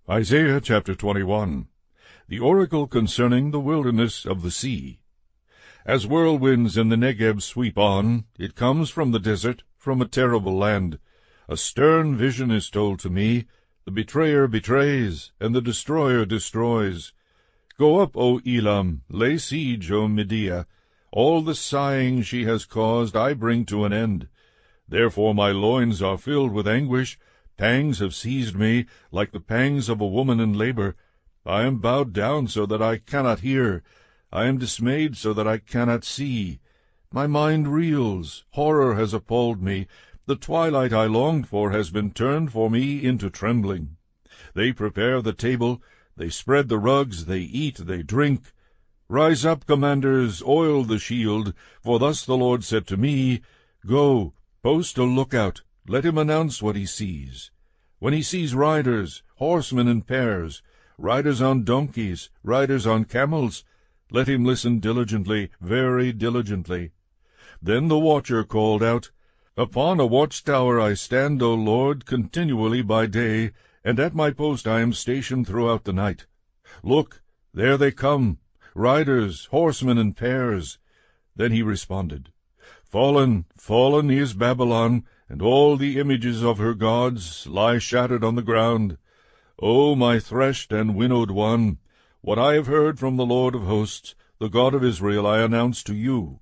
Isaiah chapter 21. The oracle concerning the wilderness of the sea. As whirlwinds in the Negeb sweep on, it comes from the desert, from a terrible land. A stern vision is told to me. The betrayer betrays, and the destroyer destroys. Go up, O Elam, lay siege, O Media. All the sighing she has caused I bring to an end. Therefore my loins are filled with anguish. Pangs have seized me, like the pangs of a woman in labor. I am bowed down so that I cannot hear. I am dismayed so that I cannot see. My mind reels. Horror has appalled me. The twilight I longed for has been turned for me into trembling. They prepare the table. They spread the rugs. They eat. They drink. Rise up, commanders, oil the shield. For thus the Lord said to me, Go, post a lookout. Let him announce what he sees. When he sees riders, horsemen in pairs, riders on donkeys, riders on camels, let him listen diligently, very diligently. Then the watcher called out, Upon a watchtower I stand, O Lord, continually by day, and at my post I am stationed throughout the night. Look, there they come, riders, horsemen in pairs. Then he responded, Fallen, fallen is Babylon, and all the images of her gods lie shattered on the ground. O my threshed and winnowed one, what I have heard from the Lord of hosts, the God of Israel, I announce to you.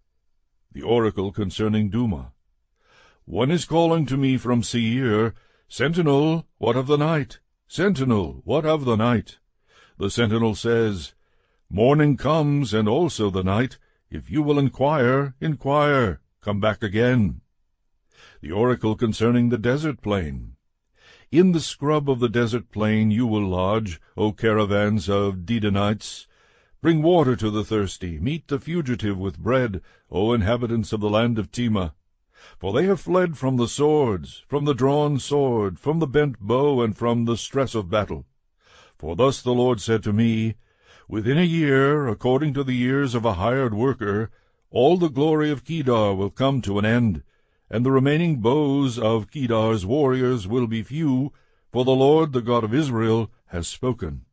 The oracle concerning Duma. One is calling to me from Seir, Sentinel, what of the night? Sentinel, what of the night? The sentinel says, Morning comes, and also the night. If you will inquire, inquire. Come back again. The oracle concerning the desert plain. In the scrub of the desert plain you will lodge, O caravans of Dedanites. Bring water to the thirsty, meet the fugitive with bread, O inhabitants of the land of Tema. For they have fled from the swords, from the drawn sword, from the bent bow, and from the stress of battle. For thus the Lord said to me, Within a year, according to the years of a hired worker, all the glory of Kedar will come to an end, and the remaining bows of Kedar's warriors will be few, for the Lord, the God of Israel, has spoken.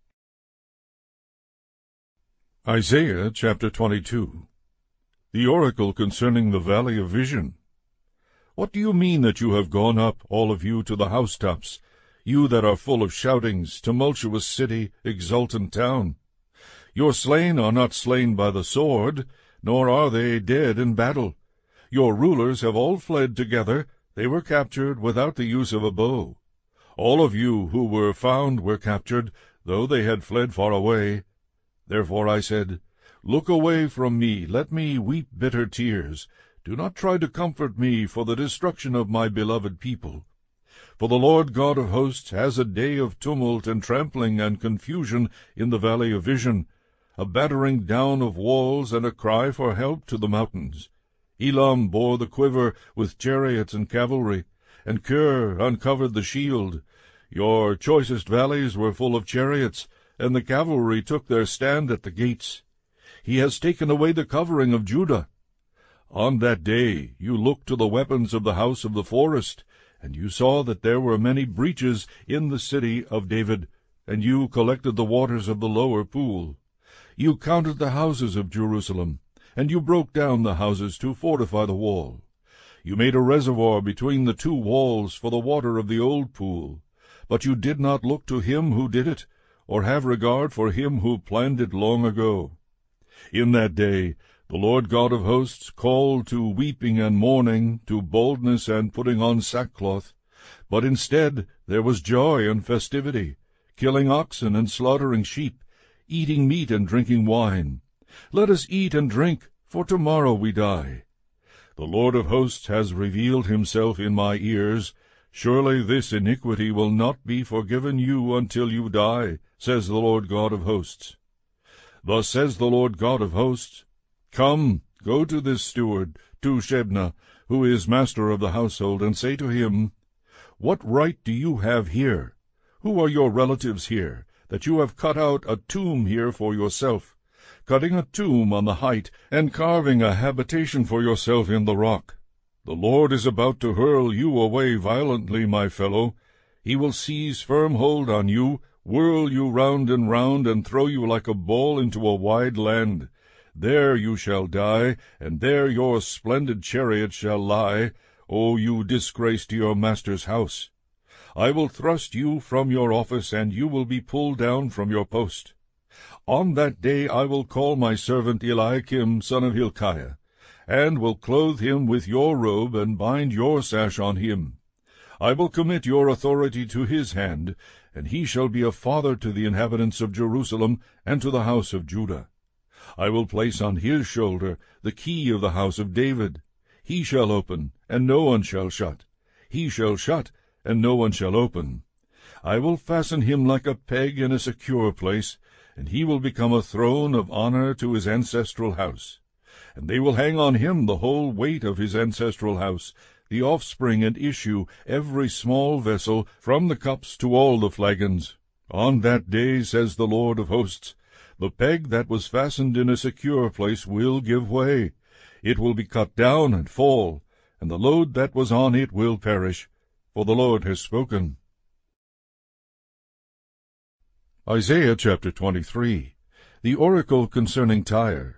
Isaiah chapter 22. The oracle concerning the valley of vision. What do you mean that you have gone up, all of you, to the housetops, you that are full of shoutings, tumultuous city, exultant town? Your slain are not slain by the sword, nor are they dead in battle. Your rulers have all fled together. They were captured without the use of a bow. All of you who were found were captured, though they had fled far away. Therefore I said, Look away from me, let me weep bitter tears. Do not try to comfort me for the destruction of my beloved people. For the Lord God of hosts has a day of tumult and trampling and confusion in the valley of vision, a battering down of walls and a cry for help to the mountains. Elam bore the quiver with chariots and cavalry, and Kir uncovered the shield. Your choicest valleys were full of chariots, and the cavalry took their stand at the gates. He has taken away the covering of Judah. On that day you looked to the weapons of the house of the forest, and you saw that there were many breaches in the city of David, and you collected the waters of the lower pool. You counted the houses of Jerusalem, and you broke down the houses to fortify the wall. You made a reservoir between the two walls for the water of the old pool. But you did not look to him who did it, or have regard for him who planned it long ago. In that day the Lord God of hosts called to weeping and mourning, to boldness and putting on sackcloth. But instead there was joy and festivity, killing oxen and slaughtering sheep, eating meat and drinking wine. Let us eat and drink, for tomorrow we die. The Lord of hosts has revealed himself in my ears. Surely this iniquity will not be forgiven you until you die, says the Lord God of hosts. Thus says the Lord God of hosts, Come, go to this steward, to Shebna, who is master of the household, and say to him, What right do you have here? Who are your relatives here, that you have cut out a tomb here for yourself, cutting a tomb on the height, and carving a habitation for yourself in the rock? The Lord is about to hurl you away violently, my fellow. He will seize firm hold on you, whirl you round and round, and throw you like a ball into a wide land. There you shall die, and there your splendid chariot shall lie, O you disgrace to your master's house. I will thrust you from your office, and you will be pulled down from your post. On that day I will call my servant Eliakim, son of Hilkiah, and will clothe him with your robe, and bind your sash on him. I will commit your authority to his hand, and he shall be a father to the inhabitants of Jerusalem and to the house of Judah. I will place on his shoulder the key of the house of David. He shall open, and no one shall shut. He shall shut, and no one shall open. I will fasten him like a peg in a secure place, and he will become a throne of honor to his ancestral house. And they will hang on him the whole weight of his ancestral house, the offspring and issue, every small vessel, from the cups to all the flagons. On that day, says the Lord of hosts, the peg that was fastened in a secure place will give way. It will be cut down and fall, and the load that was on it will perish, for the Lord has spoken. Isaiah chapter 23. The oracle concerning Tyre.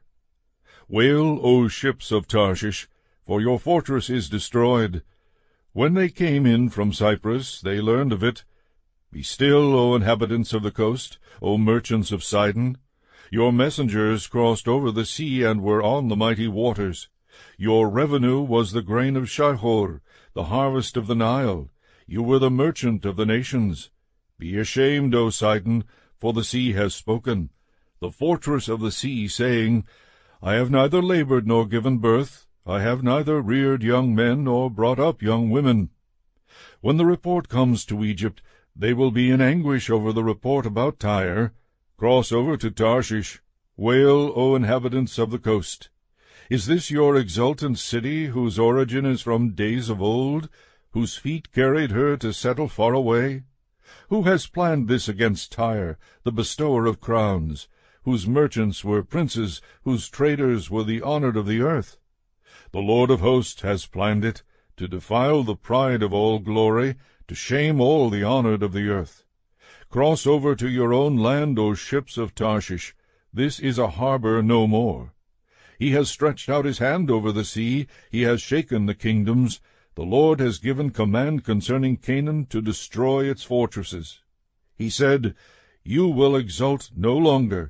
Wail, O ships of Tarshish, for your fortress is destroyed. When they came in from Cyprus, they learned of it. Be still, O inhabitants of the coast, O merchants of Sidon. Your messengers crossed over the sea and were on the mighty waters. Your revenue was the grain of Shihor, the harvest of the Nile. You were the merchant of the nations. Be ashamed, O Sidon, for the sea has spoken, the fortress of the sea, saying, I have neither labored nor given birth, I have neither reared young men nor brought up young women. When the report comes to Egypt, they will be in anguish over the report about Tyre. Cross over to Tarshish. Wail, O inhabitants of the coast. Is this your exultant city, whose origin is from days of old, whose feet carried her to settle far away? Who has planned this against Tyre, the bestower of crowns, whose merchants were princes, whose traders were the honored of the earth? The Lord of hosts has planned it, to defile the pride of all glory, to shame all the honored of the earth. Cross over to your own land, O ships of Tarshish. This is a harbor no more. He has stretched out his hand over the sea, he has shaken the kingdoms. The Lord has given command concerning Canaan to destroy its fortresses. He said, You will exult no longer.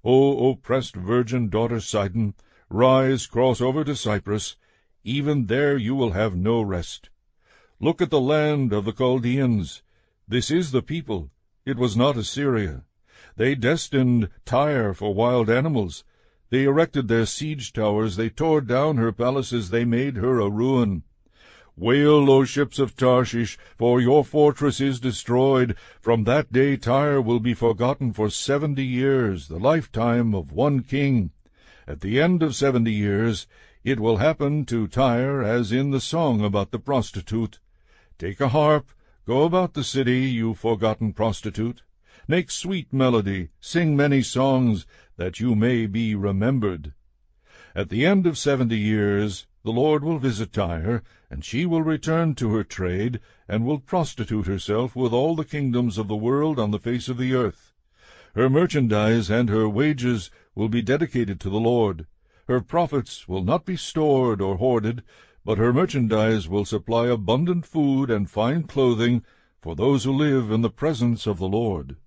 O oppressed virgin daughter Sidon, rise, cross over to Cyprus. Even there you will have no rest. Look at the land of the Chaldeans. This is the people. It was not Assyria. They destined Tyre for wild animals. They erected their siege towers. They tore down her palaces. They made her a ruin. Wail, O ships of Tarshish, for your fortress is destroyed. From that day Tyre will be forgotten for 70 years, the lifetime of one king. At the end of 70 years, it will happen to Tyre as in the song about the prostitute. Take a harp, go about the city, you forgotten prostitute. Make sweet melody, sing many songs, that you may be remembered. At the end of 70 years, the Lord will visit Tyre, and she will return to her trade, and will prostitute herself with all the kingdoms of the world on the face of the earth. Her merchandise and her wages will be dedicated to the Lord. Her profits will not be stored or hoarded, but her merchandise will supply abundant food and fine clothing for those who live in the presence of the Lord.